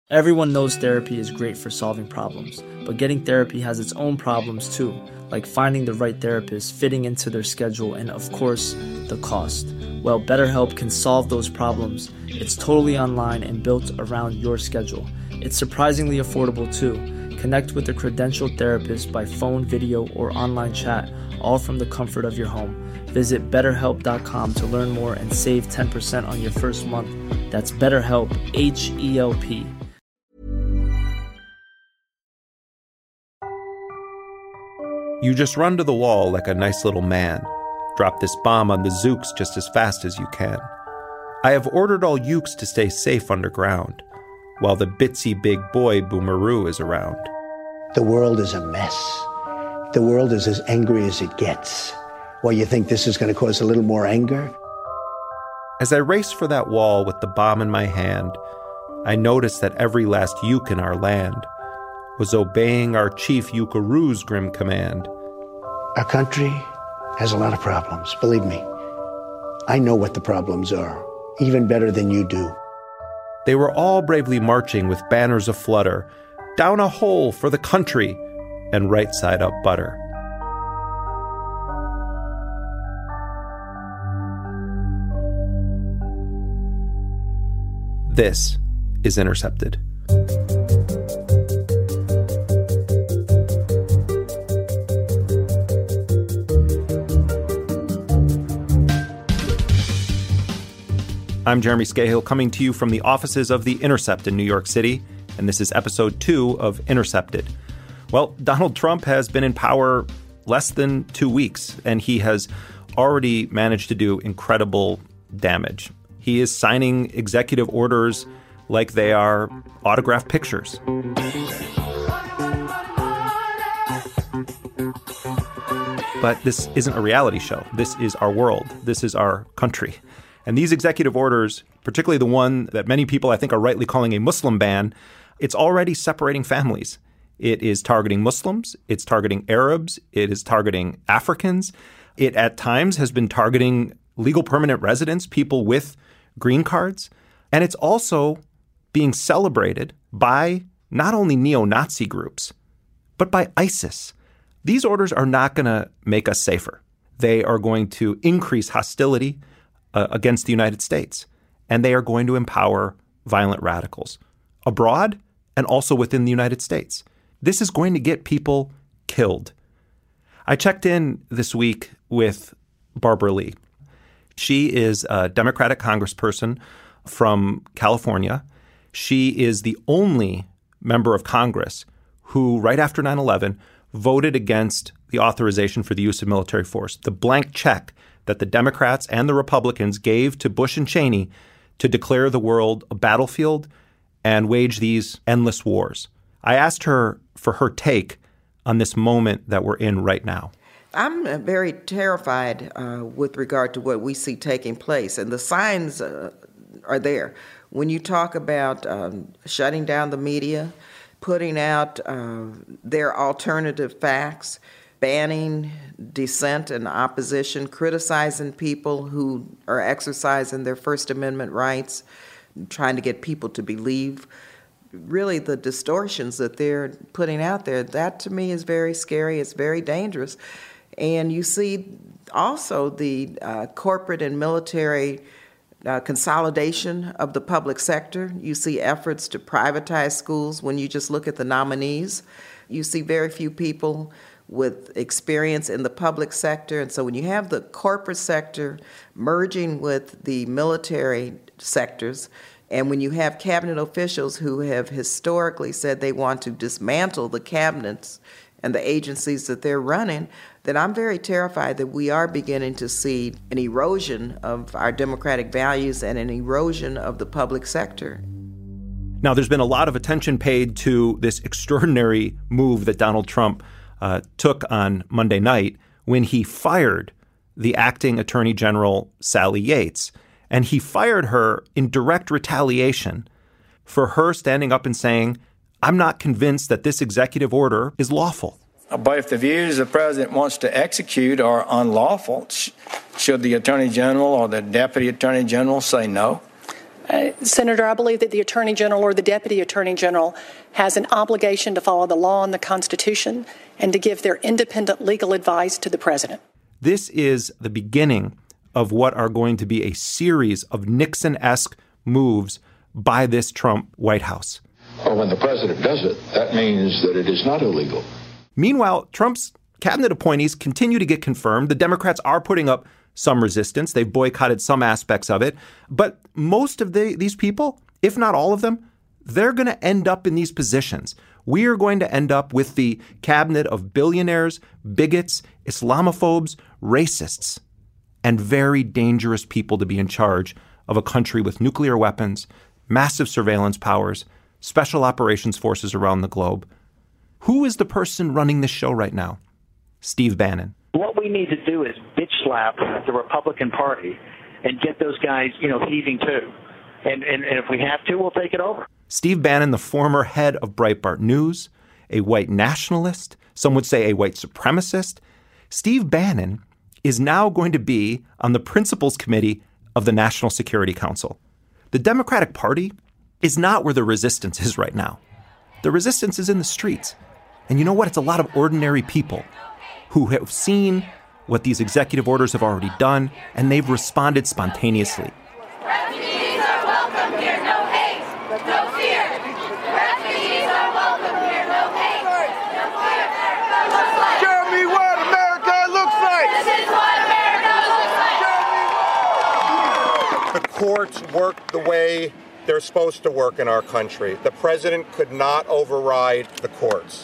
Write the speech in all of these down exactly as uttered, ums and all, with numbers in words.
Everyone knows therapy is great for solving problems, but getting therapy has its own problems too, like finding the right therapist, fitting into their schedule, and of course, the cost. Well, BetterHelp can solve those problems. It's totally online and built around your schedule. It's surprisingly affordable too. Connect with a credentialed therapist by phone, video, or online chat, all from the comfort of your home. Visit better help dot com to learn more and save ten percent on your first month. That's BetterHelp, H E L P. You just run to the wall like a nice little man. Drop this bomb on the Zooks just as fast as you can. I have ordered all Ukes to stay safe underground, while the bitsy big boy Boomeroo is around. The world is a mess. The world is as angry as it gets. Well, you think this is going to cause a little more anger? As I race for that wall with the bomb in my hand, I notice that every last Uke in our land was obeying our chief Ukaroo's grim command. Our country has a lot of problems, believe me. I know what the problems are, even better than you do. They were all bravely marching with banners aflutter, down a hole for the country and right side up butter. This is Intercepted. I'm Jeremy Scahill, coming to you from the offices of The Intercept in New York City, and this is episode two of Intercepted. Well, Donald Trump has been in power less than two weeks, and he has already managed to do incredible damage. He is signing executive orders like they are autographed pictures. But this isn't a reality show. This is our world. This is our country. And these executive orders, particularly the one that many people I think are rightly calling a Muslim ban, it's already separating families. It is targeting Muslims. It's targeting Arabs. It is targeting Africans. It at times has been targeting legal permanent residents, people with green cards. And it's also being celebrated by not only neo-Nazi groups, but by ISIS. These orders are not going to make us safer. They are going to increase hostility uh, against the United States, and they are going to empower violent radicals abroad and also within the United States. This is going to get people killed. I checked in this week with Barbara Lee. She is a Democratic congressperson from California. She is the only member of Congress who, right after nine eleven, voted against the authorization for the use of military force, the blank check that the Democrats and the Republicans gave to Bush and Cheney to declare the world a battlefield and wage these endless wars. I asked her for her take on this moment that we're in right now. I'm very terrified uh, with regard to what we see taking place, and the signs uh, are there. When you talk about um, shutting down the media, putting out uh, their alternative facts, banning dissent and opposition, criticizing people who are exercising their First Amendment rights, trying to get people to believe, really the distortions that they're putting out there, that to me is very scary. It's very dangerous. And you see also the uh, corporate and military Uh, consolidation of the public sector. You see efforts to privatize schools. When you just look at the nominees, you see very few people with experience in the public sector. And so when you have the corporate sector merging with the military sectors, and when you have cabinet officials who have historically said they want to dismantle the cabinets and the agencies that they're running, then I'm very terrified that we are beginning to see an erosion of our democratic values and an erosion of the public sector. Now, there's been a lot of attention paid to this extraordinary move that Donald Trump uh, took on Monday night when he fired the acting Attorney General, Sally Yates. And he fired her in direct retaliation for her standing up and saying, I'm not convinced that this executive order is lawful. But if the views the president wants to execute are unlawful, sh- should the attorney general or the deputy attorney general say no? Uh, Senator, I believe that the Attorney General or the Deputy Attorney General has an obligation to follow the law and the Constitution and to give their independent legal advice to the President. This is the beginning of what are going to be a series of Nixon-esque moves by this Trump White House. Well, when the president does it, that means that it is not illegal. Meanwhile, Trump's cabinet appointees continue to get confirmed. The Democrats are putting up some resistance. They've boycotted some aspects of it. But most of the, these people, if not all of them, they're going to end up in these positions. We are going to end up with the cabinet of billionaires, bigots, Islamophobes, racists, and very dangerous people to be in charge of a country with nuclear weapons, massive surveillance powers, special operations forces around the globe. Who is the person running this show right now? Steve Bannon. What we need to do is bitch slap the Republican Party and get those guys, you know, heaving too. And, and, and if we have to, we'll take it over. Steve Bannon, the former head of Breitbart News, a white nationalist, some would say a white supremacist. Steve Bannon is now going to be on the Principals Committee of the National Security Council. The Democratic Party is not where the resistance is right now. The resistance is in the streets. And you know what? It's a lot of ordinary people who have seen what these executive orders have already done, and they've responded spontaneously. Refugees are welcome here, no hate, no fear. Refugees are welcome here, no hate, no fear. America looks like. Show me what America looks like. This is what America looks like. The courts work the way they're supposed to work in our country. The president could not override the courts.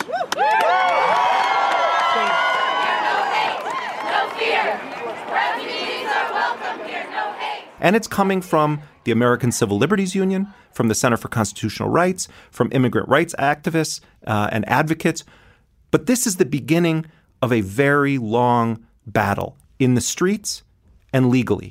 And it's coming from the American Civil Liberties Union, from the Center for Constitutional Rights, from immigrant rights activists uh, and advocates. But this is the beginning of a very long battle in the streets and legally.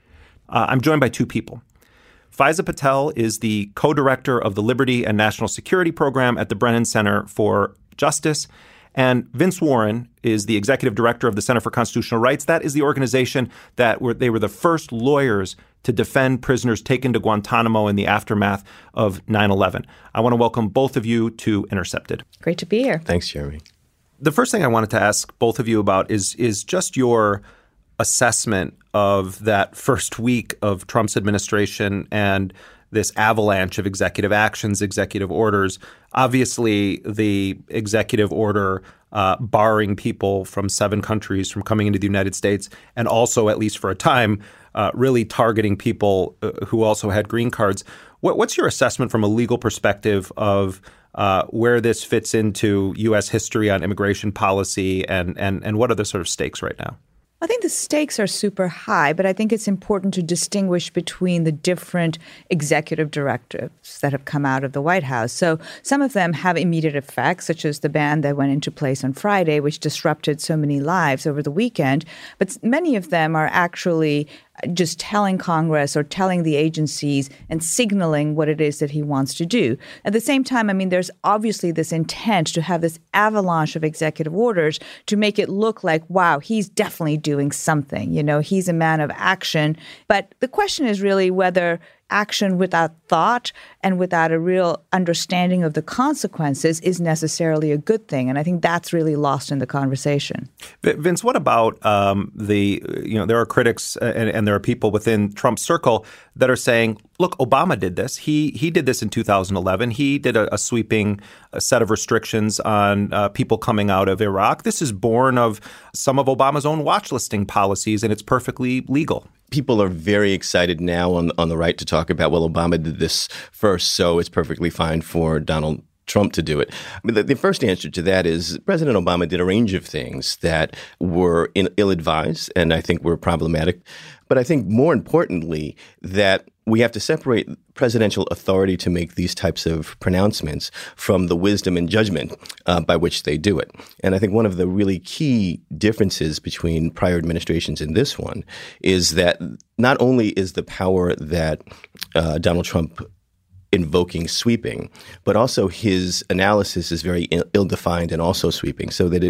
Uh, I'm joined by two people. Faiza Patel is the co-director of the Liberty and National Security Program at the Brennan Center for Justice. And Vince Warren is the executive director of the Center for Constitutional Rights. That is the organization that were they were the first lawyers to defend prisoners taken to Guantanamo in the aftermath of nine eleven. I want to welcome both of you to Intercepted. Great to be here. Thanks, Jeremy. The first thing I wanted to ask both of you about is is just your assessment of that first week of Trump's administration and this avalanche of executive actions, executive orders. Obviously, the executive order uh, barring people from seven countries from coming into the United States, and also, at least for a time, uh, really targeting people uh, who also had green cards. What, what's your assessment from a legal perspective of uh, where this fits into U S history on immigration policy, and, and, and what are the sort of stakes right now? I think the stakes are super high, but I think it's important to distinguish between the different executive directives that have come out of the White House. So some of them have immediate effects, such as the ban that went into place on Friday, which disrupted so many lives over the weekend. But many of them are actually just telling Congress or telling the agencies and signaling what it is that he wants to do. At the same time, I mean, there's obviously this intent to have this avalanche of executive orders to make it look like, wow, he's definitely doing something. You know, he's a man of action. But the question is really whether action without thought and without a real understanding of the consequences is necessarily a good thing. And I think that's really lost in the conversation. Vince, what about um, the, you know, there are critics and, and there are people within Trump's circle that are saying, look, Obama did this. He he did this in two thousand eleven. He did a, a sweeping a set of restrictions on uh, people coming out of Iraq. This is born of some of Obama's own watch listing policies, and it's perfectly legal. People are very excited now on on the right to talk about, well, Obama did this first, so it's perfectly fine for Donald Trump to do it. I mean, the, the first answer to that is President Obama did a range of things that were in, ill-advised and I think were problematic. But I think more importantly that we have to separate presidential authority to make these types of pronouncements from the wisdom and judgment uh, by which they do it. And I think one of the really key differences between prior administrations and this one is that not only is the power that uh, Donald Trump invoking sweeping, but also his analysis is very ill-defined and also sweeping, so that it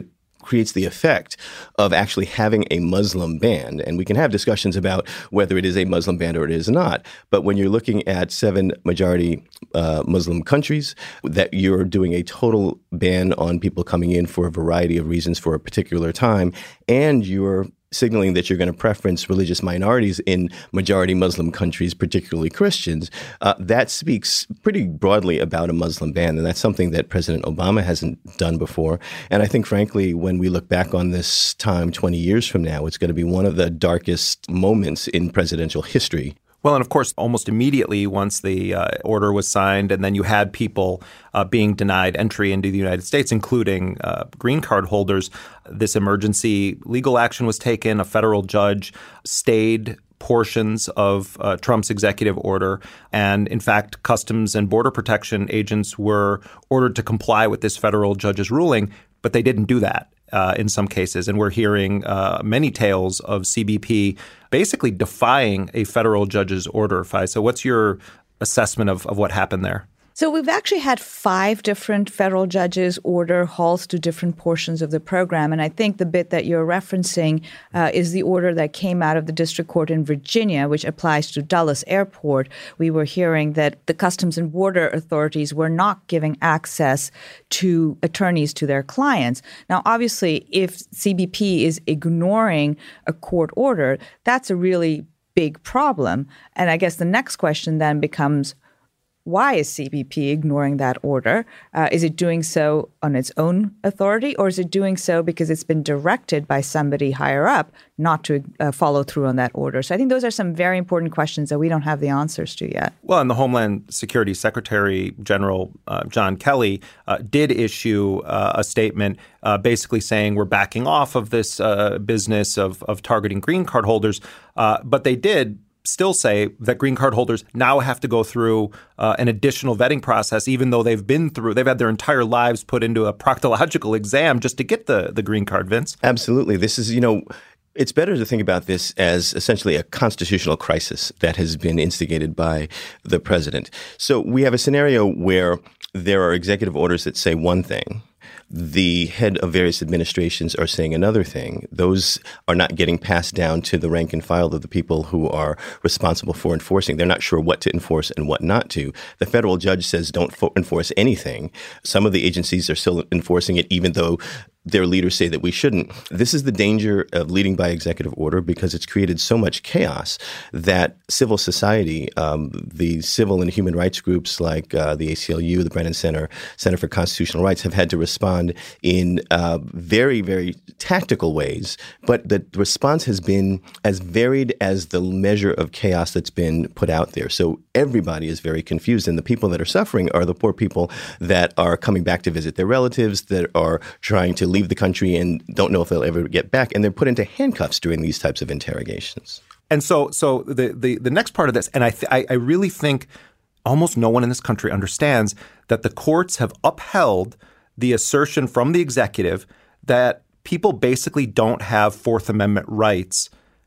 creates the effect of actually having a Muslim ban. And we can have discussions about whether it is a Muslim ban or it is not. But when you're looking at seven majority uh, Muslim countries, that you're doing a total ban on people coming in for a variety of reasons for a particular time, and you're signaling that you're going to preference religious minorities in majority Muslim countries, particularly Christians, uh, that speaks pretty broadly about a Muslim ban. And that's something that President Obama hasn't done before. And I think, frankly, when we look back on this time twenty years from now, it's going to be one of the darkest moments in presidential history. Well, and of course, almost immediately once the uh, order was signed, and then you had people uh, being denied entry into the United States, including uh, green card holders, this emergency legal action was taken. A federal judge stayed portions of uh, Trump's executive order. And in fact, Customs and Border Protection agents were ordered to comply with this federal judge's ruling, but they didn't do that. Uh, in some cases. And we're hearing uh, many tales of C B P basically defying a federal judge's order. Fai, so what's your assessment of, of what happened there? So we've actually had five different federal judges order halts to different portions of the program. And I think the bit that you're referencing uh, is the order that came out of the district court in Virginia, which applies to Dulles Airport. We were hearing that the Customs and Border authorities were not giving access to attorneys to their clients. Now, obviously, if C B P is ignoring a court order, that's a really big problem. And I guess the next question then becomes, why is C B P ignoring that order? Uh, is it doing so on its own authority, or is it doing so because it's been directed by somebody higher up not to uh, follow through on that order? So I think those are some very important questions that we don't have the answers to yet. Well, and the Homeland Security Secretary General uh, John Kelly uh, did issue uh, a statement uh, basically saying we're backing off of this uh, business of, of targeting green card holders, uh, but they did still say that green card holders now have to go through uh, an additional vetting process, even though they've been through, they've had their entire lives put into a proctological exam just to get the, the green card, Vince. Absolutely. This is, you know, it's better to think about this as essentially a constitutional crisis that has been instigated by the president. So we have a scenario where there are executive orders that say one thing. The head of various administrations are saying another thing. Those are not getting passed down to the rank and file of the people who are responsible for enforcing. They're not sure what to enforce and what not to. The federal judge says don't fo- enforce anything. Some of the agencies are still enforcing it, even though their leaders say that we shouldn't. This is the danger of leading by executive order, because it's created so much chaos that civil society, um, the civil and human rights groups like uh, the A C L U, the Brennan Center, Center for Constitutional Rights, have had to respond in uh, very, very tactical ways. But the response has been as varied as the measure of chaos that's been put out there. So everybody is very confused. And the people that are suffering are the poor people that are coming back to visit their relatives, that are trying to leave the country and don't know if they'll ever get back. And they're put into handcuffs during these types of interrogations. And so so the the, the next part of this, and I, th- I I really think almost no one in this country understands that the courts have upheld the assertion from the executive that people basically don't have Fourth Amendment rights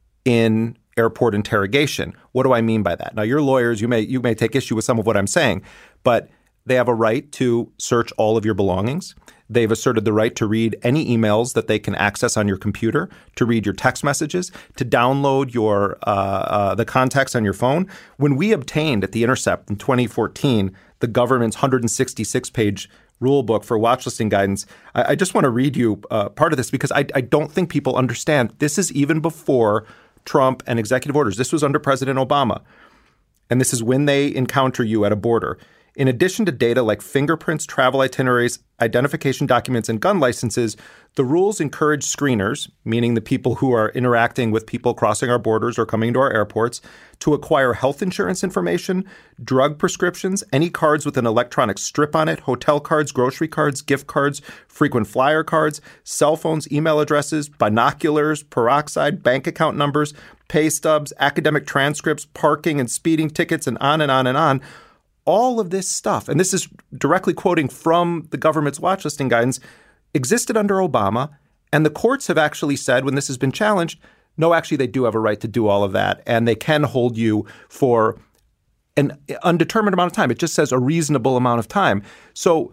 in airport interrogation. What do I mean by that? Now, you're lawyers. You may you may take issue with some of what I'm saying, but they have a right to search all of your belongings. They've asserted the right to read any emails that they can access on your computer, to read your text messages, to download your uh, uh, the contacts on your phone. When we obtained at The Intercept in twenty fourteen the government's one hundred sixty-six page rule book for watchlisting guidance, I, I just want to read you uh, part of this, because I, I don't think people understand. This is even before Trump and executive orders. This was under President Obama. And this is when they encounter you at a border. In addition to data like fingerprints, travel itineraries, identification documents, and gun licenses, the rules encourage screeners, meaning the people who are interacting with people crossing our borders or coming to our airports, to acquire health insurance information, drug prescriptions, any cards with an electronic strip on it, hotel cards, grocery cards, gift cards, frequent flyer cards, cell phones, email addresses, binoculars, peroxide, bank account numbers, pay stubs, academic transcripts, parking and speeding tickets, and on and on and on. All of this stuff, and this is directly quoting from the government's watchlisting guidance, existed under Obama. And the courts have actually said, when this has been challenged, no, actually, they do have a right to do all of that. And they can hold you for an undetermined amount of time. It just says a reasonable amount of time. So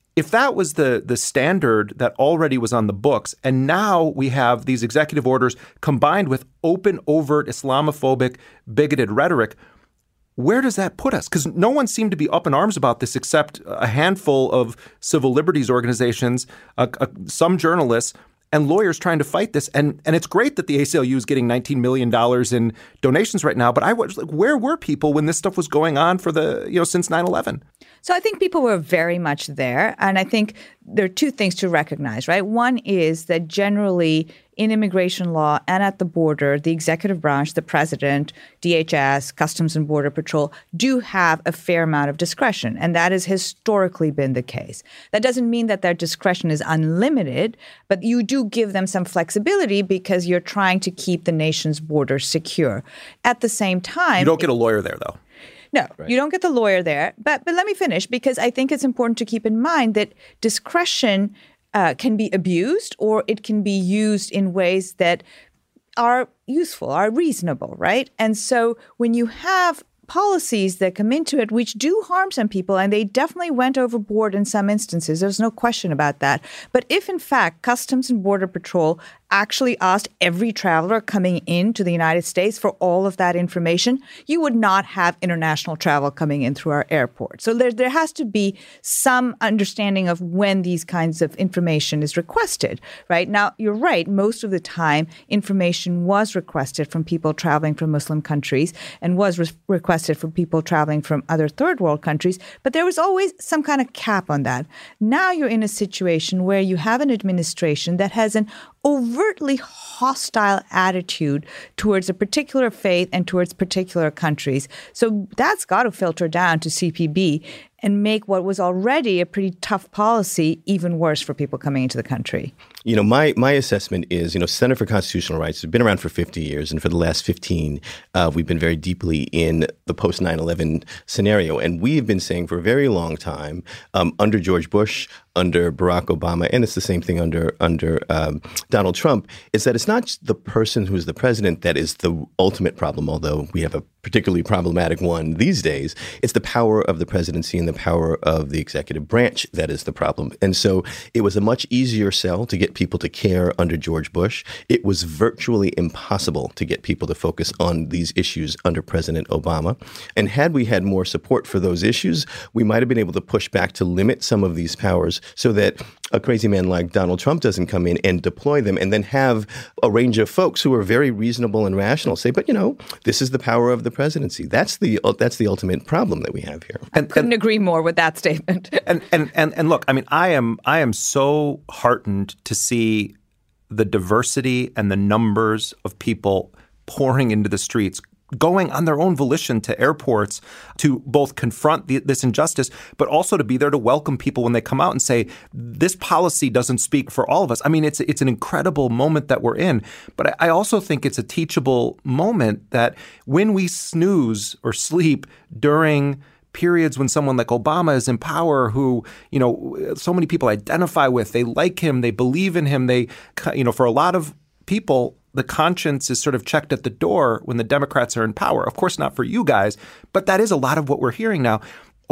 if that was the the standard that already was on the books, and now we have these executive orders combined with open, overt Islamophobic, bigoted rhetoric, where does that put us? Because no one seemed to be up in arms about this except a handful of civil liberties organizations, uh, uh, some journalists, and lawyers trying to fight this. And and it's great that the A C L U is getting nineteen million dollars in donations right now. But I was like, where were people when this stuff was going on for the, you know, since nine eleven? So I think people were very much there. And I think there are two things to recognize, right? One is that generally in immigration law and at the border, the executive branch, the president, D H S, Customs and Border Patrol do have a fair amount of discretion. And that has historically been the case. That doesn't mean that their discretion is unlimited, but you do give them some flexibility because you're trying to keep the nation's borders secure. At the same time— You don't get a lawyer there, though. No, right. You don't get the lawyer there. But but let me finish, because I think it's important to keep in mind that discretion uh, can be abused, or it can be used in ways that are useful, are reasonable, right? And so when you have policies that come into it which do harm some people, and they definitely went overboard in some instances, there's no question about that. But if in fact Customs and Border Patrol actually asked every traveler coming into the United States for all of that information, you would not have international travel coming in through our airport. So there, there has to be some understanding of when these kinds of information is requested, right? Now, you're right. Most of the time, information was requested from people traveling from Muslim countries and was re- requested from people traveling from other third world countries, but there was always some kind of cap on that. Now you're in a situation where you have an administration that has an overtly hostile attitude towards a particular faith and towards particular countries. So that's got to filter down to C P B and make what was already a pretty tough policy even worse for people coming into the country. You know, my my assessment is, you know, Center for Constitutional Rights has been around for fifty years. And for the last fifteen, uh, we've been very deeply in the post nine eleven scenario. And we've been saying for a very long time, um, under George Bush, under Barack Obama, and it's the same thing under under um, Donald Trump, is that it's not just the person who's the president that is the ultimate problem, although we have a particularly problematic one these days. It's the power of the presidency and the power of the executive branch that is the problem. And so it was a much easier sell to get people to care under George Bush. It was virtually impossible to get people to focus on these issues under President Obama. And had we had more support for those issues, we might have been able to push back to limit some of these powers so that a crazy man like Donald Trump doesn't come in and deploy them, and then have a range of folks who are very reasonable and rational say, but, you know, this is the power of the presidency. That's the that's the ultimate problem that we have here. And, I couldn't and, agree more with that statement. and, and and and look, I mean, I am I am so heartened to see the diversity and the numbers of people pouring into the streets, going on their own volition to airports to both confront the, this injustice, but also to be there to welcome people when they come out and say, this policy doesn't speak for all of us. I mean, it's it's an incredible moment that we're in. But I, I also think it's a teachable moment that when we snooze or sleep during periods when someone like Obama is in power, who, you know, so many people identify with, they like him, they believe in him, they, you know, for a lot of people, the conscience is sort of checked at the door when the Democrats are in power. Of course, not for you guys, but that is a lot of what we're hearing now.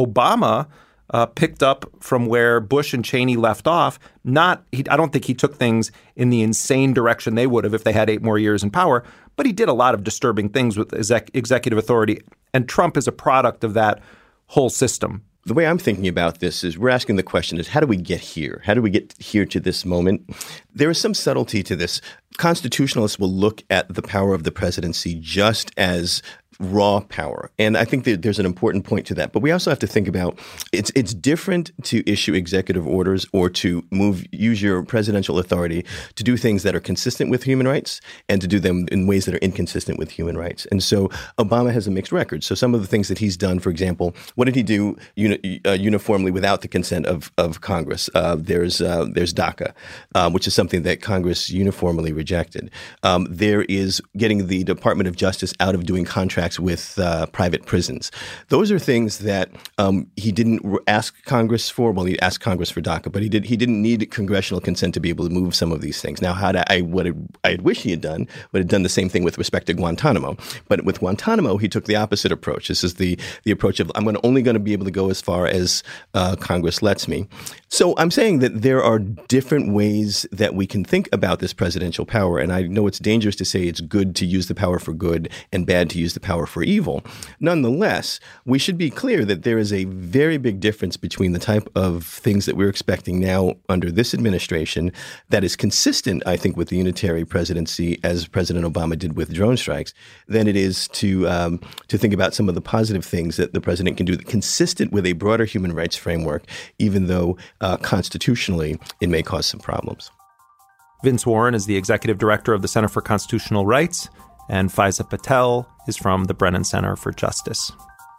Obama uh, picked up from where Bush and Cheney left off. Not, he, I don't think he took things in the insane direction they would have if they had eight more years in power, but he did a lot of disturbing things with exec- executive authority. And Trump is a product of that whole system. The way I'm thinking about this is we're asking the question is, how do we get here? How do we get here to this moment? There is some subtlety to this. Constitutionalists will look at the power of the presidency just as raw power. And I think that there's an important point to that. But we also have to think about it's it's different to issue executive orders or to move use your presidential authority to do things that are consistent with human rights and to do them in ways that are inconsistent with human rights. And so Obama has a mixed record. So some of the things that he's done, for example, what did he do uni- uh, uniformly without the consent of of Congress? Uh, there's uh, there's DACA, uh, which is something that Congress uniformly rejected. Um, there is getting the Department of Justice out of doing contracts with uh, private prisons. Those are things that um, he didn't ask Congress for. Well, he asked Congress for DACA, but he did. He didn't need congressional consent to be able to move some of these things. Now, how did I what I had wished he had done, would have done the same thing with respect to Guantanamo. But with Guantanamo, he took the opposite approach. This is the the approach of I'm going to only going to be able to go as far as uh, Congress lets me. So I'm saying that there are different ways that we can think about this presidential power. And I know it's dangerous to say it's good to use the power for good and bad to use the power for evil. Nonetheless, we should be clear that there is a very big difference between the type of things that we're expecting now under this administration that is consistent, I think, with the unitary presidency, as President Obama did with drone strikes, than it is to um, to think about some of the positive things that the president can do consistent with a broader human rights framework, even though Uh, constitutionally, it may cause some problems. Vince Warren is the executive director of the Center for Constitutional Rights, and Faiza Patel is from the Brennan Center for Justice.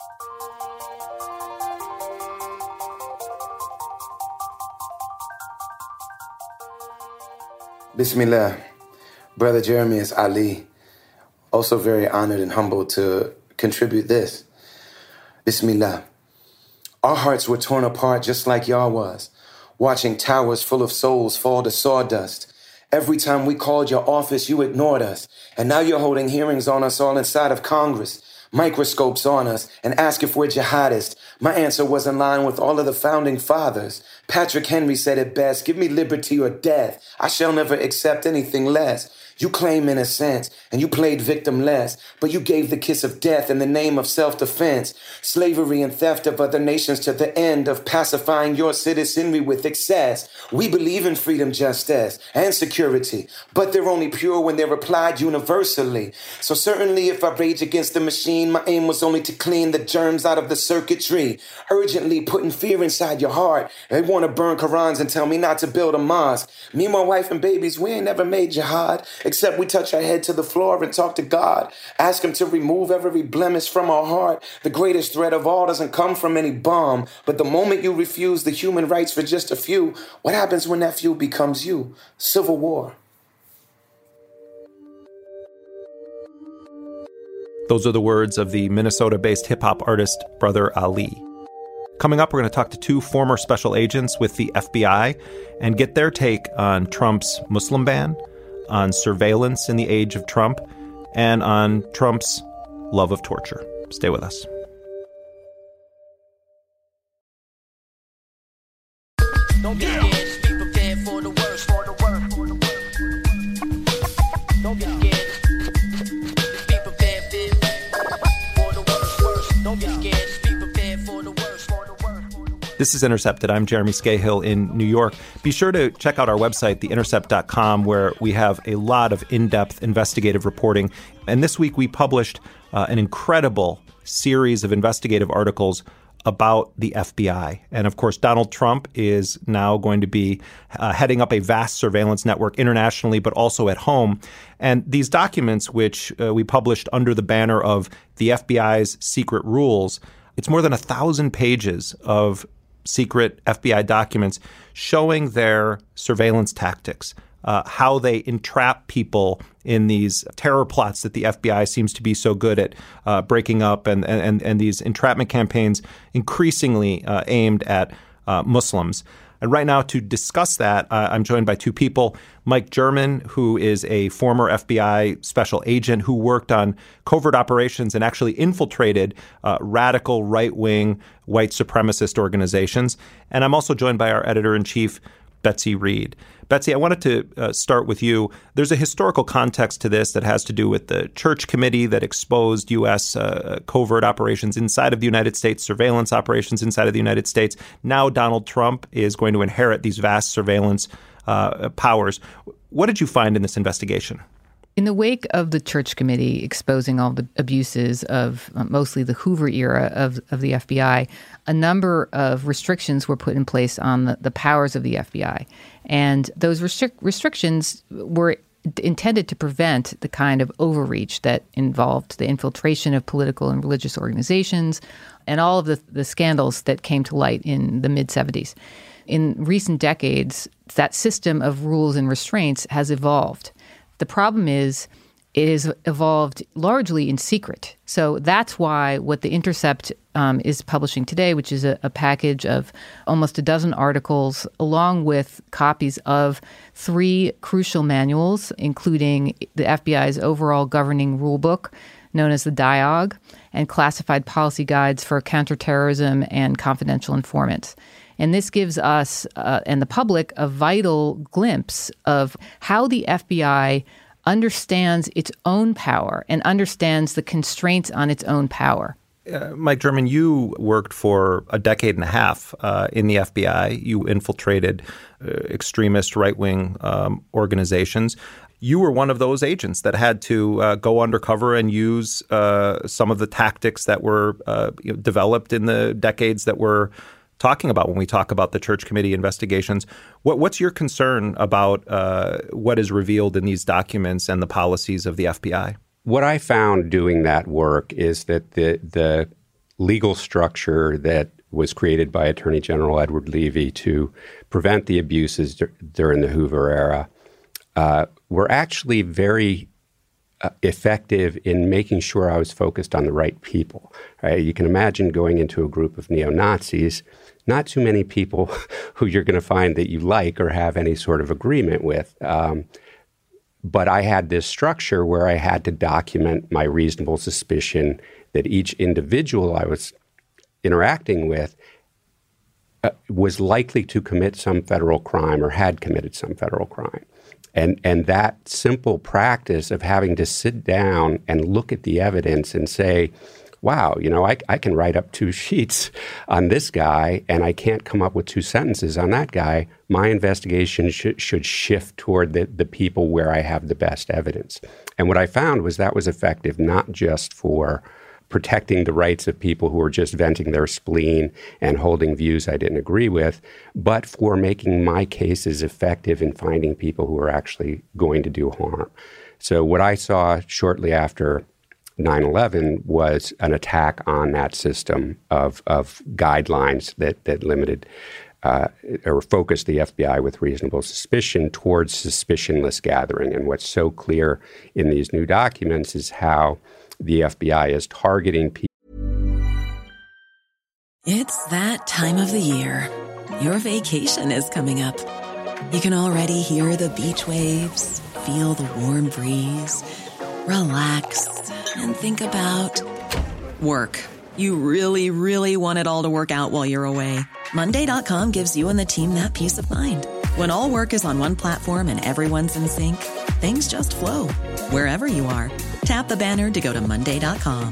Bismillah. Brother Jeremy is Ali. Also very honored and humbled to contribute this. Bismillah. Our hearts were torn apart just like y'all was, watching towers full of souls fall to sawdust. Every time we called your office, you ignored us. And now you're holding hearings on us all inside of Congress, microscopes on us, and ask if we're jihadists. My answer was in line with all of the founding fathers. Patrick Henry said it best, give me liberty or death. I shall never accept anything less. You claim innocence, and you played victimless, but you gave the kiss of death in the name of self-defense. Slavery and theft of other nations to the end of pacifying your citizenry with excess. We believe in freedom, justice, and security, but they're only pure when they're applied universally. So certainly if I rage against the machine, my aim was only to clean the germs out of the circuitry. Urgently putting fear inside your heart. They want to burn Qurans and tell me not to build a mosque. Me, my wife, and babies, we ain't never made jihad. Except we touch our head to the floor and talk to God. Ask him to remove every blemish from our heart. The greatest threat of all doesn't come from any bomb. But the moment you refuse the human rights for just a few, what happens when that few becomes you? Civil war. Those are the words of the Minnesota-based hip-hop artist Brother Ali. Coming up, we're going to talk to two former special agents with the F B I and get their take on Trump's Muslim ban, on surveillance in the age of Trump, and on Trump's love of torture. Stay with us. Don't get scared, just be prepared for the worst, for the worst, for the worst. Don't get scared, just be prepared for the worst, worst. Don't get scared, just be prepared for the worst, for the worst. This is Intercepted. I'm Jeremy Scahill in New York. Be sure to check out our website, the intercept dot com, where we have a lot of in-depth investigative reporting. And this week we published uh, an incredible series of investigative articles about the F B I. And of course, Donald Trump is now going to be uh, heading up a vast surveillance network internationally, but also at home. And these documents, which uh, we published under the banner of the F B I's secret rules, it's more than a thousand pages of secret F B I documents showing their surveillance tactics, uh, how they entrap people in these terror plots that the F B I seems to be so good at uh, breaking up, and, and, and these entrapment campaigns increasingly uh, aimed at uh, Muslims. And right now, to discuss that, uh, I'm joined by two people. Mike German, who is a former F B I special agent who worked on covert operations and actually infiltrated uh, radical right-wing white supremacist organizations. And I'm also joined by our editor-in-chief, Betsy Reed. Betsy, I wanted to uh, start with you. There's a historical context to this that has to do with the Church Committee that exposed U S uh, covert operations inside of the United States, surveillance operations inside of the United States. Now Donald Trump is going to inherit these vast surveillance uh, powers. What did you find in this investigation? In the wake of the Church Committee exposing all the abuses of uh, mostly the Hoover era of, of the F B I, a number of restrictions were put in place on the, the powers of the F B I. And those restric- restrictions were intended to prevent the kind of overreach that involved the infiltration of political and religious organizations and all of the, the scandals that came to light in the mid-seventies. In recent decades, that system of rules and restraints has evolved. The problem is it has evolved largely in secret. So that's why what The Intercept um, is publishing today, which is a, a package of almost a dozen articles, along with copies of three crucial manuals, including the F B I's overall governing rule book, known as the D I O G, and classified policy guides for counterterrorism and confidential informants. And this gives us uh, and the public a vital glimpse of how the F B I understands its own power and understands the constraints on its own power. Uh, Mike German, you worked for a decade and a half uh, in the F B I. You infiltrated uh, extremist right-wing um, organizations. You were one of those agents that had to uh, go undercover and use uh, some of the tactics that were uh, you know, developed in the decades that we're talking about when we talk about the Church Committee investigations. What, what's your concern about uh, what is revealed in these documents and the policies of the F B I? What I found doing that work is that the the legal structure that was created by Attorney General Edward Levy to prevent the abuses d- during the Hoover era uh, were actually very uh, effective in making sure I was focused on the right people. Right? You can imagine going into a group of neo-Nazis, not too many people who you're going to find that you like or have any sort of agreement with. Um, But I had this structure where I had to document my reasonable suspicion that each individual I was interacting with uh, was likely to commit some federal crime or had committed some federal crime. And and that simple practice of having to sit down and look at the evidence and say, wow, you know, I, I can write up two sheets on this guy and I can't come up with two sentences on that guy. My investigation should, should shift toward the, the people where I have the best evidence. And what I found was that was effective not just for protecting the rights of people who were just venting their spleen and holding views I didn't agree with, but for making my cases effective in finding people who were actually going to do harm. So what I saw shortly after nine eleven was an attack on that system of, of guidelines that, that limited uh, or focused the F B I with reasonable suspicion towards suspicionless gathering. And what's so clear in these new documents is how the F B I is targeting people. It's that time of the year. Your vacation is coming up. You can already hear the beach waves, feel the warm breeze, relax, and think about work. You really, really want it all to work out while you're away. Monday dot com gives you and the team that peace of mind. When all work is on one platform and everyone's in sync, things just flow. Wherever you are, tap the banner to go to Monday dot com.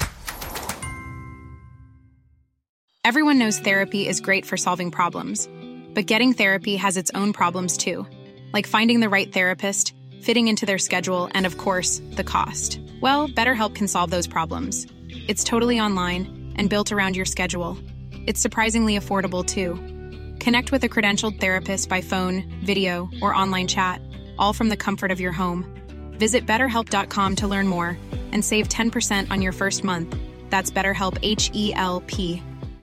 Everyone knows therapy is great for solving problems. But getting therapy has its own problems too. Like finding the right therapist, fitting into their schedule, and of course, the cost. Well, BetterHelp can solve those problems. It's totally online and built around your schedule. It's surprisingly affordable, too. Connect with a credentialed therapist by phone, video, or online chat, all from the comfort of your home. Visit better help dot com to learn more and save ten percent on your first month. That's BetterHelp, H E L P.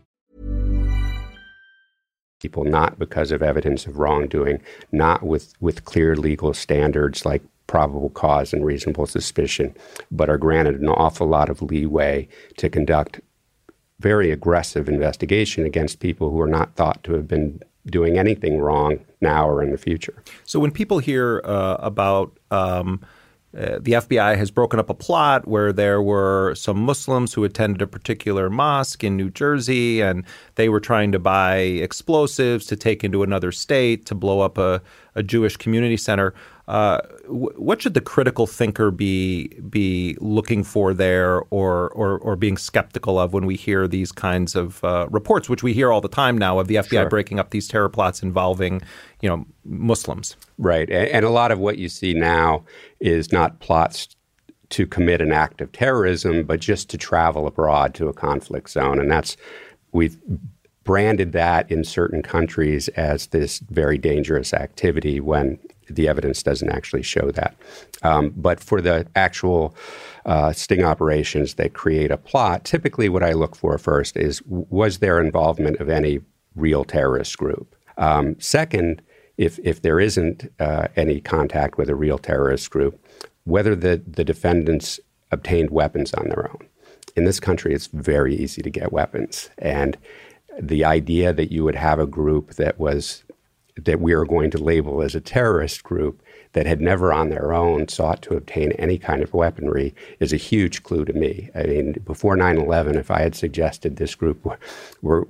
People, not because of evidence of wrongdoing, not with, with clear legal standards like probable cause and reasonable suspicion, but are granted an awful lot of leeway to conduct very aggressive investigation against people who are not thought to have been doing anything wrong now or in the future. So when people hear uh, about um, uh, the F B I has broken up a plot where there were some Muslims who attended a particular mosque in New Jersey and they were trying to buy explosives to take into another state to blow up a, a Jewish community center, Uh, w- what should the critical thinker be be looking for there, or or, or being skeptical of when we hear these kinds of uh, reports, which we hear all the time now of the F B I Sure. breaking up these terror plots involving, you know, Muslims? Right. And, and a lot of what you see now is not plots to commit an act of terrorism, but just to travel abroad to a conflict zone. And that's, we've branded that in certain countries as this very dangerous activity when the evidence doesn't actually show that. Um, but for the actual uh, sting operations that create a plot, typically what I look for first is, was there involvement of any real terrorist group? Um, second, if if there isn't uh, any contact with a real terrorist group, whether the, the defendants obtained weapons on their own. In this country, it's very easy to get weapons. And the idea that you would have a group that was that we are going to label as a terrorist group that had never on their own sought to obtain any kind of weaponry is a huge clue to me. I mean, before nine eleven, if I had suggested this group were, were, were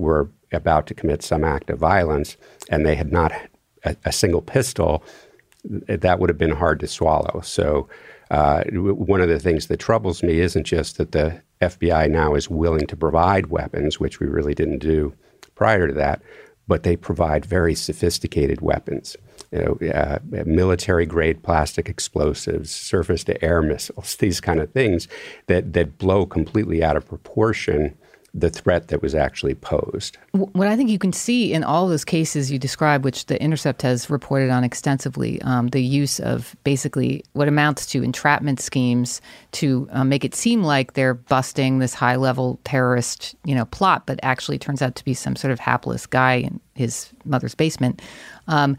about to commit some act of violence and they had not a, a single pistol, that would have been hard to swallow. So uh, one of the things that troubles me isn't just that the F B I now is willing to provide weapons, which we really didn't do prior to that, but they provide very sophisticated weapons. You know, uh, military-grade plastic explosives, surface-to-air missiles, these kind of things that, that blow completely out of proportion the threat that was actually posed. What I think you can see in all those cases you described, which The Intercept has reported on extensively, um, the use of basically what amounts to entrapment schemes to uh, make it seem like they're busting this high-level terrorist, you know, plot, but actually turns out to be some sort of hapless guy in his mother's basement. Um,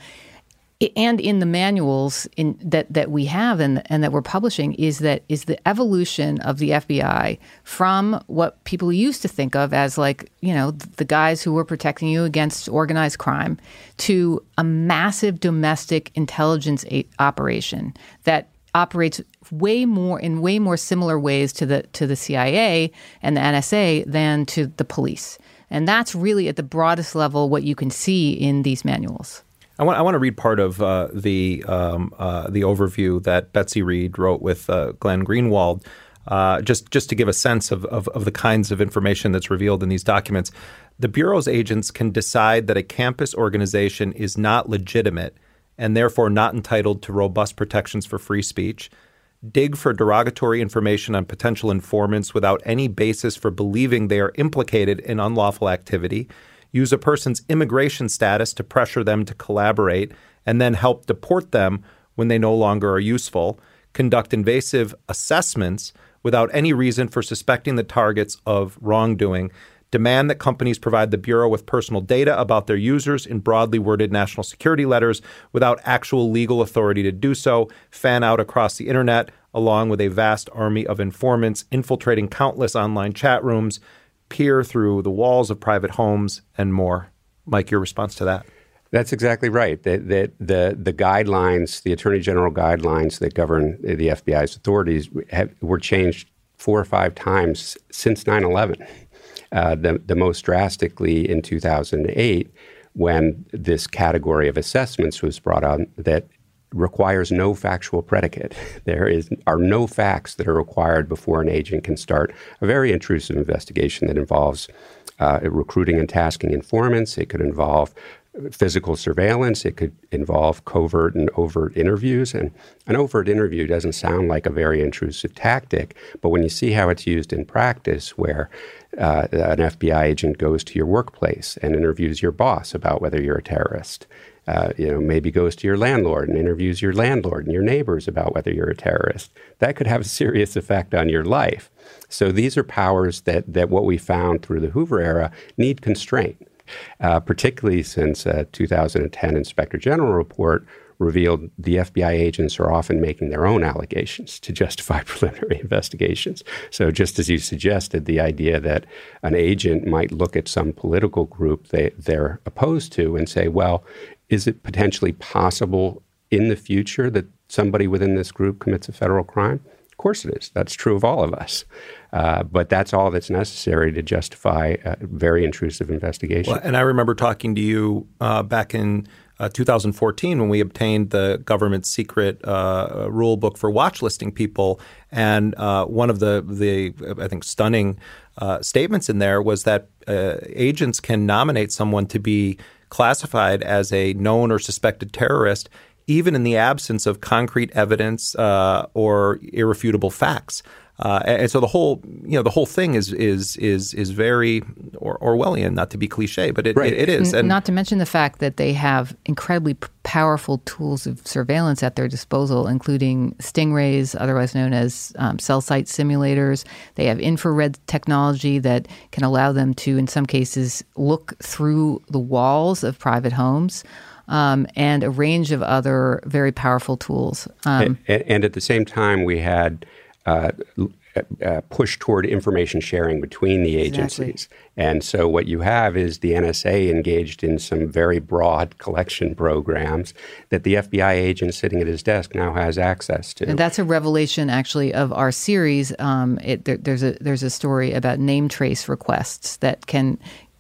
And in the manuals in, that, that we have and, and that we're publishing is that is the evolution of the F B I from what people used to think of as like, you know, the guys who were protecting you against organized crime to a massive domestic intelligence a- operation that operates way more in way more similar ways to the to the C I A and the N S A than to the police. And that's really at the broadest level what you can see in these manuals. I want, I want to read part of uh, the um, uh, the overview that Betsy Reed wrote with uh, Glenn Greenwald, uh, just just to give a sense of, of of the kinds of information that's revealed in these documents. The Bureau's agents can decide that a campus organization is not legitimate and therefore not entitled to robust protections for free speech, dig for derogatory information on potential informants without any basis for believing they are implicated in unlawful activity, use a person's immigration status to pressure them to collaborate, and then help deport them when they no longer are useful, conduct invasive assessments without any reason for suspecting the targets of wrongdoing, demand that companies provide the Bureau with personal data about their users in broadly worded national security letters without actual legal authority to do so, fan out across the internet, along with a vast army of informants infiltrating countless online chat rooms, peer through the walls of private homes, and more. Mike, your response to that? That's exactly right. That the, the the guidelines, the Attorney General guidelines that govern the F B I's authorities have, were changed four or five times since nine eleven. Uh, the, the most drastically in two thousand eight, when this category of assessments was brought on that requires no factual predicate. There is are no facts that are required before an agent can start a very intrusive investigation that involves uh, recruiting and tasking informants. It could involve physical surveillance. It could involve covert and overt interviews. And an overt interview doesn't sound like a very intrusive tactic, but when you see how it's used in practice, where uh, an F B I agent goes to your workplace and interviews your boss about whether you're a terrorist, Uh, you know, maybe goes to your landlord and interviews your landlord and your neighbors about whether you're a terrorist, that could have a serious effect on your life. So these are powers that that what we found through the Hoover era need constraint, uh, particularly since a two thousand ten Inspector General report revealed the F B I agents are often making their own allegations to justify preliminary investigations. So just as you suggested, the idea that an agent might look at some political group they, they're opposed to and say, well, is it potentially possible in the future that somebody within this group commits a federal crime? Of course it is. That's true of all of us. Uh, but that's all that's necessary to justify a very intrusive investigation. Well, and I remember talking to you uh, back in uh, two thousand fourteen when we obtained the government's secret uh, rule book for watch listing people. And uh, one of the, the I think, stunning uh, statements in there was that uh, agents can nominate someone to be classified as a known or suspected terrorist, even in the absence of concrete evidence uh, or irrefutable facts. Uh, and so the whole, you know, the whole thing is is is is very or, Orwellian, not to be cliche, but it, right. it, it is. And not to mention the fact that they have incredibly p- powerful tools of surveillance at their disposal, including stingrays, otherwise known as um, cell site simulators. They have infrared technology that can allow them to, in some cases, look through the walls of private homes. Um, and a range of other very powerful tools. Um, and, and at the same time, we had uh, uh, push toward information sharing between the agencies. Exactly. And so what you have is the N S A engaged in some very broad collection programs that the F B I agent sitting at his desk now has access to. And that's a revelation, actually, of our series. Um, it, there, there's a there's a story about name trace requests that can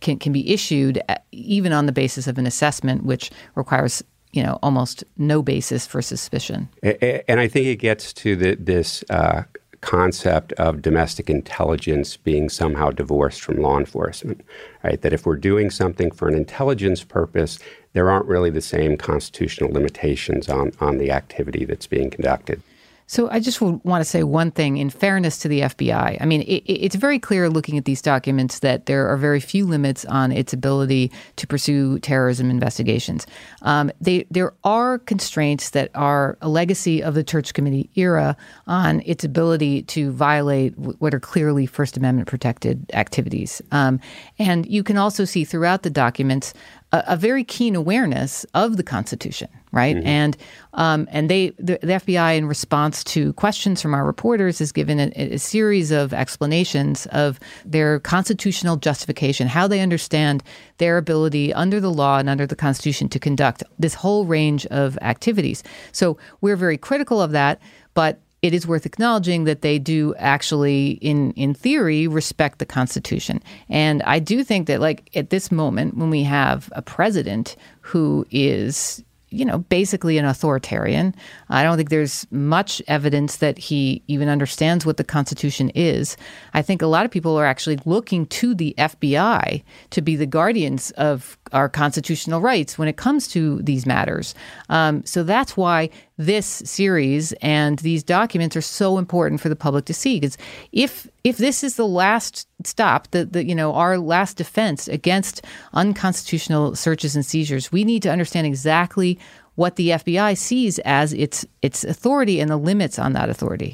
can, can be issued even on the basis of an assessment, which requires, you know, almost no basis for suspicion. And I think it gets to the, this uh, concept of domestic intelligence being somehow divorced from law enforcement, right? That if we're doing something for an intelligence purpose, there aren't really the same constitutional limitations on, on the activity that's being conducted. So I just want to say one thing in fairness to the F B I. I mean, it, it's very clear looking at these documents that there are very few limits on its ability to pursue terrorism investigations. Um, they, there are constraints that are a legacy of the Church Committee era on its ability to violate what are clearly First Amendment protected activities. Um, and you can also see throughout the documents a, a very keen awareness of the Constitution. Right. Mm-hmm. And um, and they the, the F B I, in response to questions from our reporters, has given a, a series of explanations of their constitutional justification, how they understand their ability under the law and under the Constitution to conduct this whole range of activities. So we're very critical of that. But it is worth acknowledging that they do actually, in, in theory, respect the Constitution. And I do think that, like, at this moment, when we have a president who is, you know, basically an authoritarian, I don't think there's much evidence that he even understands what the Constitution is. I think a lot of people are actually looking to the F B I to be the guardians of our constitutional rights when it comes to these matters. Um, so that's why this series and these documents are so important for the public to see. Because if if this is the last stop, the, the you know our last defense against unconstitutional searches and seizures, we need to understand exactly what the F B I sees as its its authority and the limits on that authority.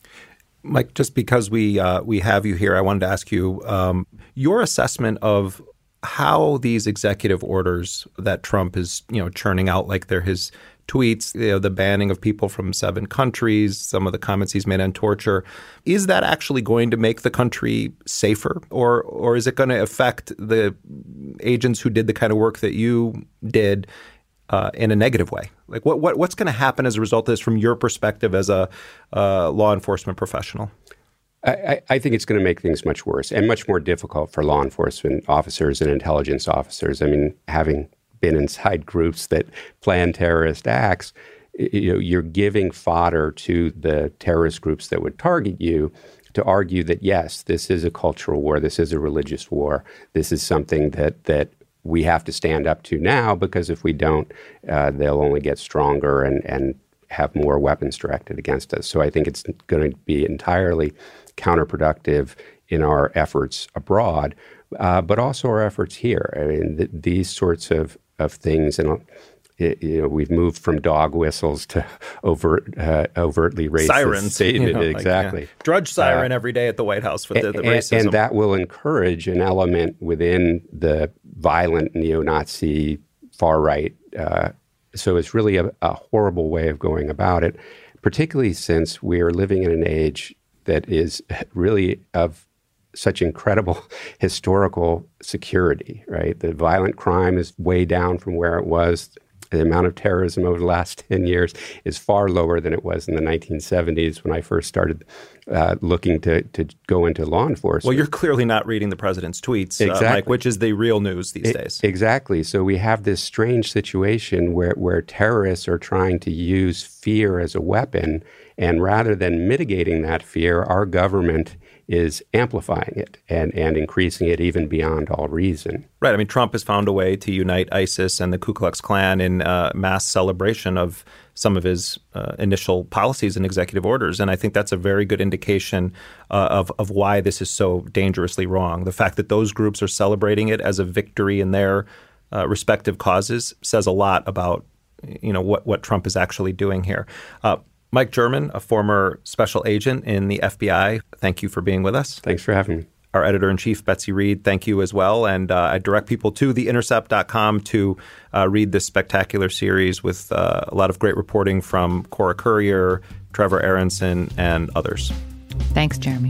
Mike, just because we uh, we have you here, I wanted to ask you um, your assessment of how these executive orders that Trump is, you know, churning out, like they're his tweets, you know, the banning of people from seven countries, some of the comments he's made on torture, is that actually going to make the country safer, or or is it going to affect the agents who did the kind of work that you did uh, in a negative way? Like, what, what what's going to happen as a result of this from your perspective as a uh, law enforcement professional? I, I think it's going to make things much worse and much more difficult for law enforcement officers and intelligence officers. I mean, having been inside groups that plan terrorist acts, you know, you're giving fodder to the terrorist groups that would target you to argue that, yes, this is a cultural war, this is a religious war, this is something that that we have to stand up to now, because if we don't, uh, they'll only get stronger and, and have more weapons directed against us. So I think it's going to be entirely counterproductive in our efforts abroad, uh, but also our efforts here. I mean, th- these sorts of, of things, and it, you know, we've moved from dog whistles to overt, uh, overtly racist sirens. statement. You know, exactly, like, yeah. Drudge siren uh, every day at the White House for the, the racism, and, and that will encourage an element within the violent neo-Nazi far right. Uh, so it's really a, a horrible way of going about it, particularly since we are living in an age that is really of such incredible historical security, right? The violent crime is way down from where it was. The amount of terrorism over the last ten years is far lower than it was in the nineteen seventies when I first started uh, looking to, to go into law enforcement. Well, you're clearly not reading the president's tweets, exactly. uh, Mike, which is the real news these it, days. Exactly. So we have this strange situation where, where terrorists are trying to use fear as a weapon, and rather than mitigating that fear, our government is amplifying it and, and increasing it even beyond all reason. Right. I mean, Trump has found a way to unite ISIS and the Ku Klux Klan in uh, mass celebration of some of his uh, initial policies and executive orders. And I think that's a very good indication uh, of, of why this is so dangerously wrong. The fact that those groups are celebrating it as a victory in their uh, respective causes says a lot about, you know, what, what Trump is actually doing here. Uh, Mike German, a former special agent in the F B I, thank you for being with us. Thanks for having me. Our editor-in-chief, Betsy Reed, thank you as well. And uh, I direct people to the intercept dot com to uh, read this spectacular series with uh, a lot of great reporting from Cora Currier, Trevor Aronson, and others. Thanks, Jeremy.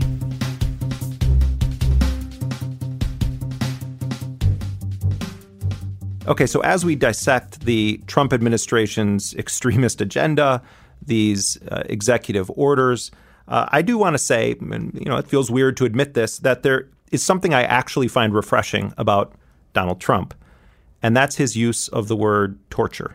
Okay, so as we dissect the Trump administration's extremist agenda, these uh, executive orders, uh, I do want to say, and you know, it feels weird to admit this, that there is something I actually find refreshing about Donald Trump, and that's his use of the word torture.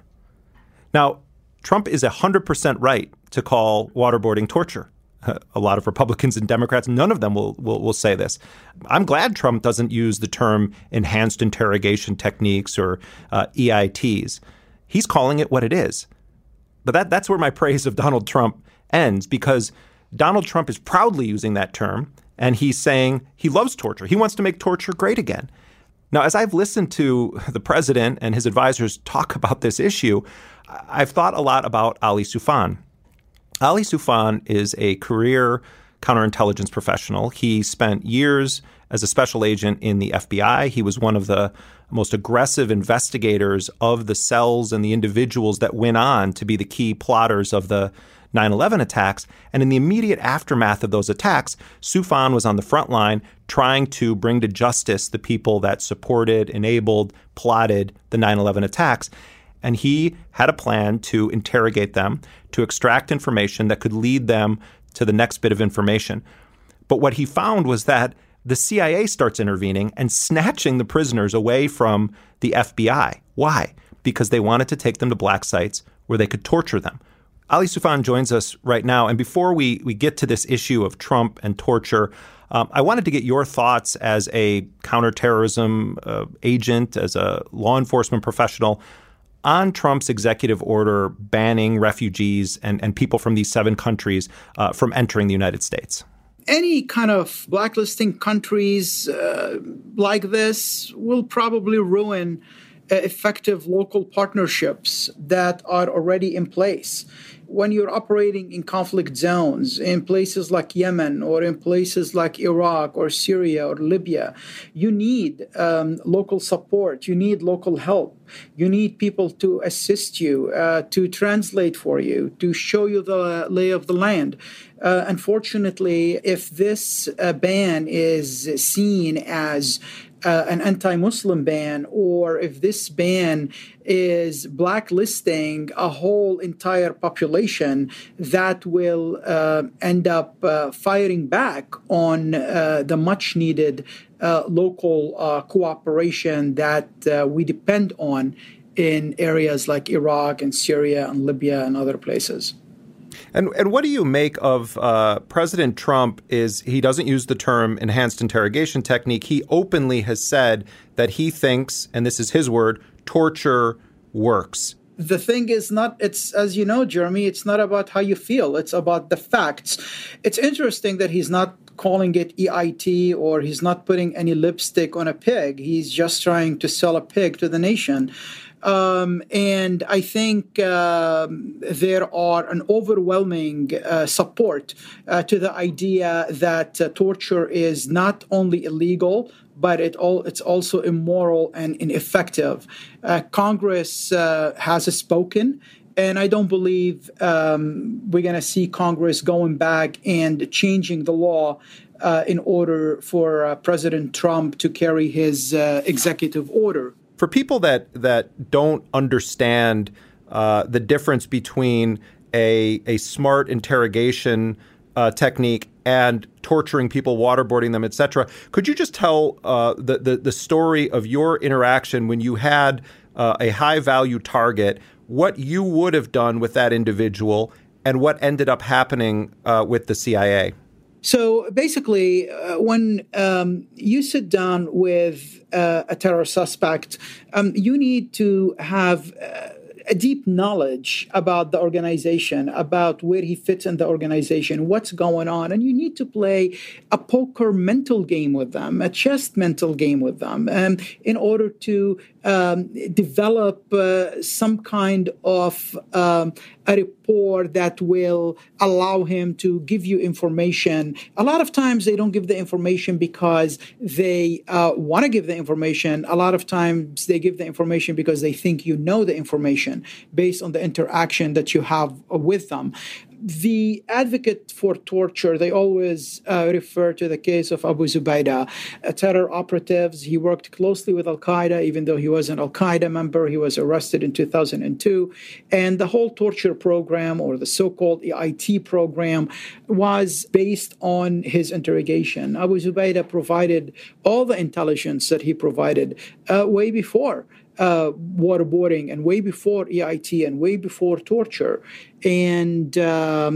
Now, Trump is one hundred percent right to call waterboarding torture. A lot of Republicans and Democrats, none of them will, will will say this. I'm glad Trump doesn't use the term enhanced interrogation techniques or uh, E I Ts. He's calling it what it is. But that that's where my praise of Donald Trump ends, because Donald Trump is proudly using that term, and he's saying he loves torture. He wants to make torture great again. Now, as I've listened to the president and his advisors talk about this issue, I've thought a lot about Ali Soufan. Ali Soufan is a career counterintelligence professional. He spent years as a special agent in the F B I. He was one of the most aggressive investigators of the cells and the individuals that went on to be the key plotters of the nine eleven attacks. And in the immediate aftermath of those attacks, Soufan was on the front line trying to bring to justice the people that supported, enabled, plotted the nine eleven attacks. And he had a plan to interrogate them, to extract information that could lead them to the next bit of information. But what he found was that the C I A starts intervening and snatching the prisoners away from the F B I. Why? Because they wanted to take them to black sites where they could torture them. Ali Soufan joins us right now. And before we, we get to this issue of Trump and torture, um, I wanted to get your thoughts as a counterterrorism uh, agent, as a law enforcement professional, on Trump's executive order banning refugees and, and people from these seven countries uh, from entering the United States. Any kind of blacklisting countries uh, like this will probably ruin uh, effective local partnerships that are already in place. When you're operating in conflict zones, in places like Yemen or in places like Iraq or Syria or Libya, you need um, local support. You need local help. You need people to assist you, uh, to translate for you, to show you the lay of the land. Uh, unfortunately, if this uh, ban is seen as Uh, an anti-Muslim ban, or if this ban is blacklisting a whole entire population, that will uh, end up uh, firing back on uh, the much-needed uh, local uh, cooperation that uh, we depend on in areas like Iraq and Syria and Libya and other places. And and what do you make of uh, President Trump? Is he doesn't use the term enhanced interrogation technique. He openly has said that he thinks, and this is his word, torture works. The thing is not, it's, as you know, Jeremy, it's not about how you feel. It's about the facts. It's interesting that he's not calling it E I T, or he's not putting any lipstick on a pig. He's just trying to sell a pig to the nation. Um, and I think um, there are an overwhelming uh, support uh, to the idea that uh, torture is not only illegal, but it all, it's also immoral and ineffective. Uh, Congress uh, has spoken, and I don't believe um, we're going to see Congress going back and changing the law uh, in order for uh, President Trump to carry his uh, executive order. For people that that don't understand uh, the difference between a a smart interrogation uh, technique and torturing people, waterboarding them, et cetera, could you just tell uh, the, the the story of your interaction when you had uh, a high value target, what you would have done with that individual, and what ended up happening uh, with the C I A? So basically, uh, when um, you sit down with uh, a terror suspect, um, you need to have uh, a deep knowledge about the organization, about where he fits in the organization, what's going on. And you need to play a poker mental game with them, a chess mental game with them, um, in order to um, develop uh, some kind of um, a rapport that will allow him to give you information. A lot of times they don't give the information because they uh, want to give the information. A lot of times they give the information because they think you know the information based on the interaction that you have with them. the advocate for torture, they always uh, refer to the case of Abu Zubaydah, a terror operatives. He worked closely with Al-Qaeda, even though he was an Al-Qaeda member. He was arrested in two thousand two. And the whole torture program, or the so-called E I T program, was based on his interrogation. Abu Zubaydah provided all the intelligence that he provided uh, way before Uh, waterboarding and way before E I T and way before torture. And um,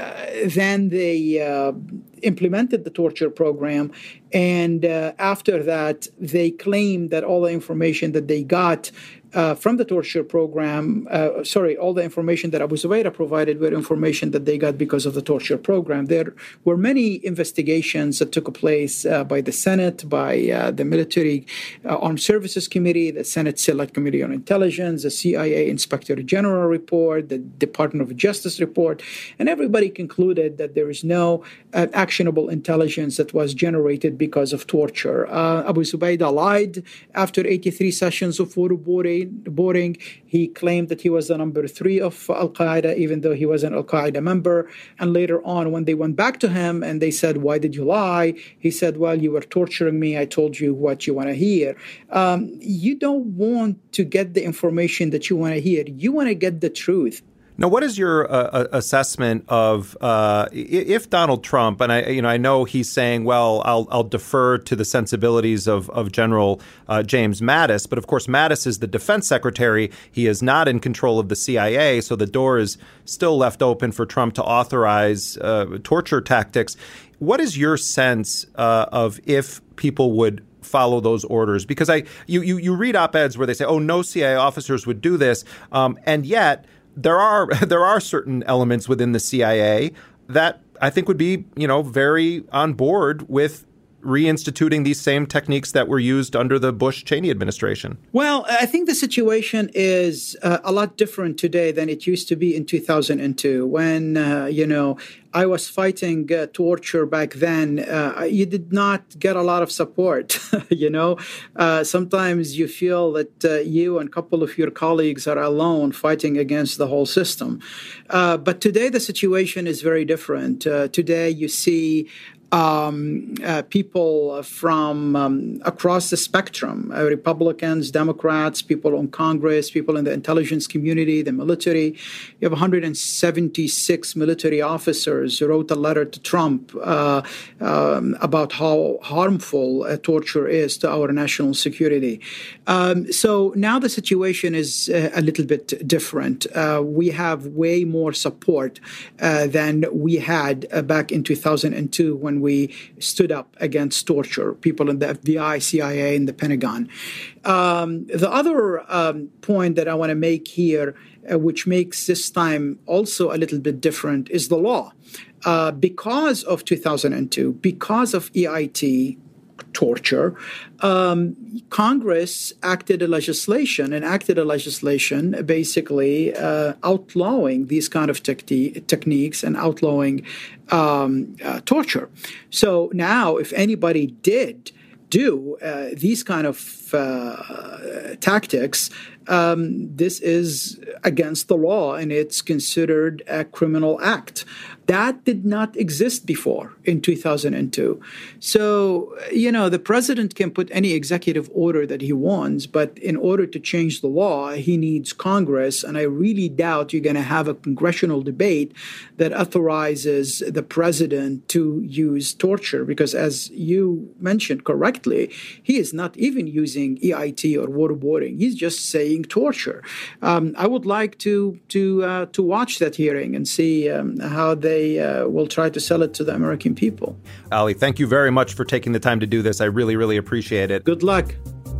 then they uh, implemented the torture program. And uh, after that, they claimed that all the information that they got uh, from the torture program, uh, sorry, all the information that Abu Zubaydah provided were information that they got because of the torture program. There were many investigations that took place uh, by the Senate, by uh, the Military uh, Armed Services Committee, the Senate Select Committee on Intelligence, the C I A Inspector General report, the Department of Justice report, and everybody concluded that there is no uh, actionable intelligence that was generated because of torture. Uh, Abu Zubaydah lied after eighty-three sessions of waterboarding. Boarding. He claimed that he was the number three of Al-Qaeda, even though he was an Al-Qaeda member. And later on, when they went back to him and they said, "Why did you lie?" He said, "Well, you were torturing me. I told you what you want to hear." Um, you don't want to get the information that you want to hear. You want to get the truth. Now, what is your uh, assessment of uh, if Donald Trump, and I, you know, I know he's saying, well, I'll, I'll defer to the sensibilities of, of General uh, James Mattis, but of course, Mattis is the defense secretary. He is not in control of the C I A, so the door is still left open for Trump to authorize uh, torture tactics. What is your sense uh, of if people would follow those orders? Because I, you, you, you read op-eds where they say, oh, no C I A officers would do this, um, and yet There are there are certain elements within the C I A that I think would be, you know, very on board with reinstituting these same techniques that were used under the Bush-Cheney administration. Well, I think the situation is uh, a lot different today than it used to be in two thousand two when, uh, you know, I was fighting uh, torture back then. Uh, you did not get a lot of support, you know. Uh, sometimes you feel that uh, you and a couple of your colleagues are alone fighting against the whole system. Uh, but today the situation is very different. Uh, today you see Um, uh, people from um, across the spectrum, uh, Republicans, Democrats, people on Congress, people in the intelligence community, the military. You have one hundred seventy-six military officers who wrote a letter to Trump uh, um, about how harmful uh, torture is to our national security. Um, so now the situation is uh, a little bit different. Uh, we have way more support uh, than we had uh, back in two thousand two when we stood up against torture, people in the F B I, C I A, and the Pentagon. Um, the other um, point that I want to make here, uh, which makes this time also a little bit different, is the law. Uh, because of two thousand two, because of E I T, torture, um, Congress acted a legislation, enacted a legislation basically uh, outlawing these kind of te- techniques and outlawing um, uh, torture. So now if anybody did do uh, these kind of uh, tactics, um, this is against the law and it's considered a criminal act. That did not exist before in two thousand two. So, you know, the president can put any executive order that he wants, but in order to change the law, he needs Congress. And I really doubt you're going to have a congressional debate that authorizes the president to use torture, because as you mentioned correctly, he is not even using E I T or waterboarding. He's just saying torture. Um, I would like to to uh, to watch that hearing and see um, how they uh, will try to sell it to the American people. Ali, thank you very much for taking the time to do this. I really, really appreciate it. Good luck.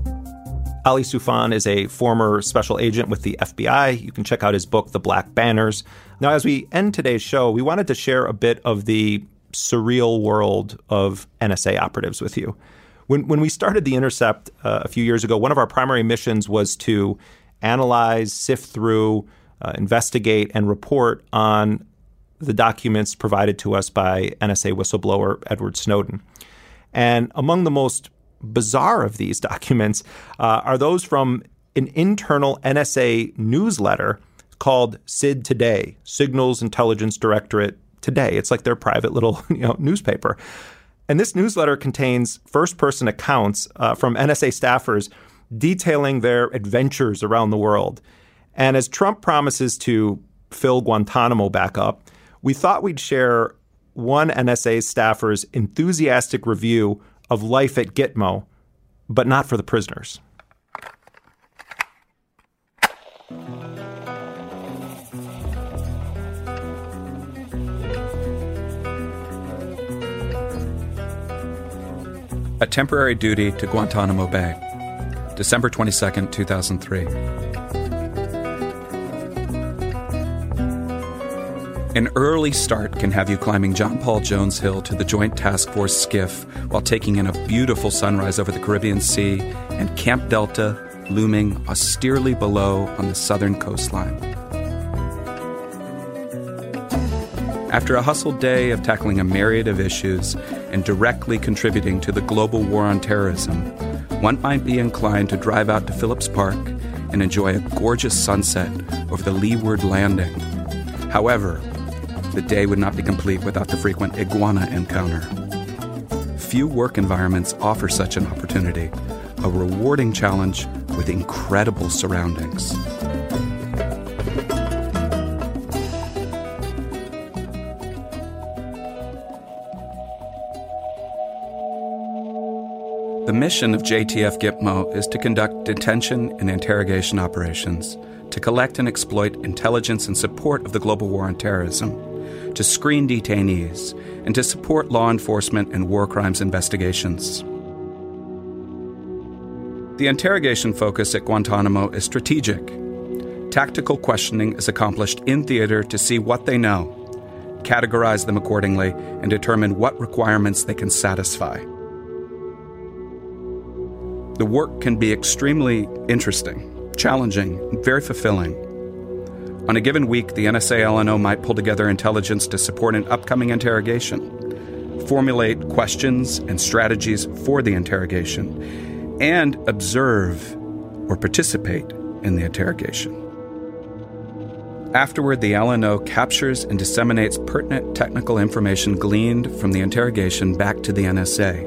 Ali Soufan is a former special agent with the F B I. You can check out his book, The Black Banners. Now, as we end today's show, we wanted to share a bit of the surreal world of N S A operatives with you. When, when we started The Intercept uh, a few years ago, one of our primary missions was to analyze, sift through, uh, investigate, and report on the documents provided to us by N S A whistleblower Edward Snowden. And among the most bizarre of these documents uh, are those from an internal N S A newsletter called S I D Today, Signals Intelligence Directorate Today. It's like their private little you know, newspaper. And this newsletter contains first-person accounts uh, from N S A staffers detailing their adventures around the world. And as Trump promises to fill Guantanamo back up, we thought we'd share one N S A staffer's enthusiastic review of life at Gitmo, but not for the prisoners. A temporary duty to Guantanamo Bay, December twenty-second, two thousand three. An early start can have you climbing John Paul Jones Hill to the Joint Task Force skiff while taking in a beautiful sunrise over the Caribbean Sea and Camp Delta looming austerely below on the southern coastline. After a hustled day of tackling a myriad of issues and directly contributing to the global war on terrorism, one might be inclined to drive out to Phillips Park and enjoy a gorgeous sunset over the leeward landing. However, the day would not be complete without the frequent iguana encounter. Few work environments offer such an opportunity, a rewarding challenge with incredible surroundings. The mission of J T F Gitmo is to conduct detention and interrogation operations, to collect and exploit intelligence in support of the global war on terrorism, to screen detainees, and to support law enforcement and war crimes investigations. The interrogation focus at Guantanamo is strategic. Tactical questioning is accomplished in theater to see what they know, categorize them accordingly, and determine what requirements they can satisfy. The work can be extremely interesting, challenging, and very fulfilling. On a given week, the N S A L N O might pull together intelligence to support an upcoming interrogation, formulate questions and strategies for the interrogation, and observe or participate in the interrogation. Afterward, the L N O captures and disseminates pertinent technical information gleaned from the interrogation back to the N S A.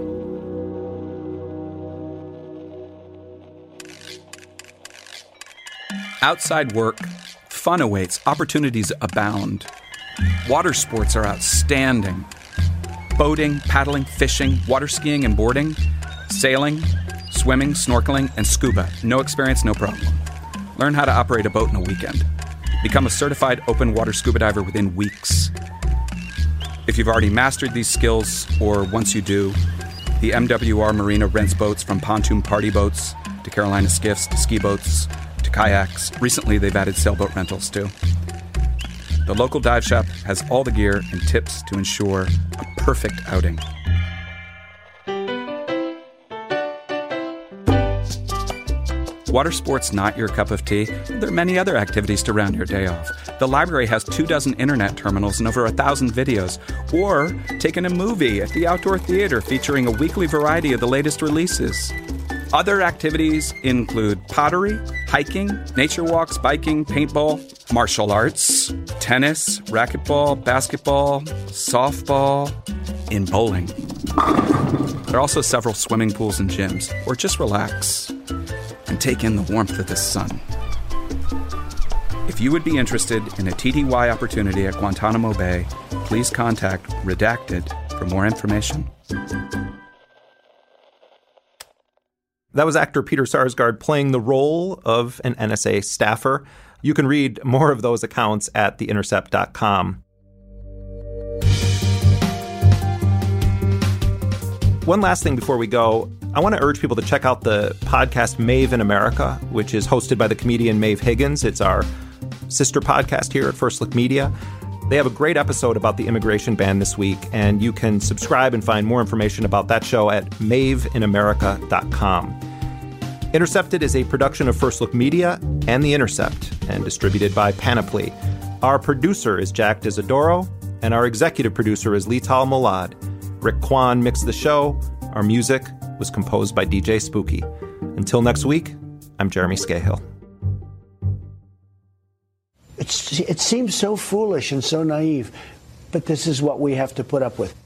Outside work, fun awaits, opportunities abound. Water sports are outstanding. Boating, paddling, fishing, water skiing and boarding, sailing, swimming, snorkeling, and scuba. No experience, no problem. Learn how to operate a boat in a weekend. Become a certified open water scuba diver within weeks. If you've already mastered these skills, or once you do, the M W R Marina rents boats from pontoon party boats to Carolina skiffs to ski boats to kayaks. Recently, they've added sailboat rentals, too. The local dive shop has all the gear and tips to ensure a perfect outing. Water sports not your cup of tea? There are many other activities to round your day off. The library has two dozen internet terminals and over a thousand videos. Or take in a movie at the Outdoor Theater featuring a weekly variety of the latest releases. Other activities include pottery, hiking, nature walks, biking, paintball, martial arts, tennis, racquetball, basketball, softball, and bowling. There are also several swimming pools and gyms, or just relax and take in the warmth of the sun. If you would be interested in a T D Y opportunity at Guantanamo Bay, please contact Redacted for more information. That was actor Peter Sarsgaard playing the role of an N S A staffer. You can read more of those accounts at the intercept dot com. One last thing before we go, I want to urge people to check out the podcast Maeve in America, which is hosted by the comedian Maeve Higgins. It's our sister podcast here at First Look Media. They have a great episode about the immigration ban this week, and you can subscribe and find more information about that show at maeve in america dot com. Intercepted is a production of First Look Media and The Intercept, and distributed by Panoply. Our producer is Jack Disadoro, and our executive producer is Lital Molad. Rick Kwan mixed the show. Our music was composed by D J Spooky. Until next week, I'm Jeremy Scahill. It's, it seems so foolish and so naive, but this is what we have to put up with.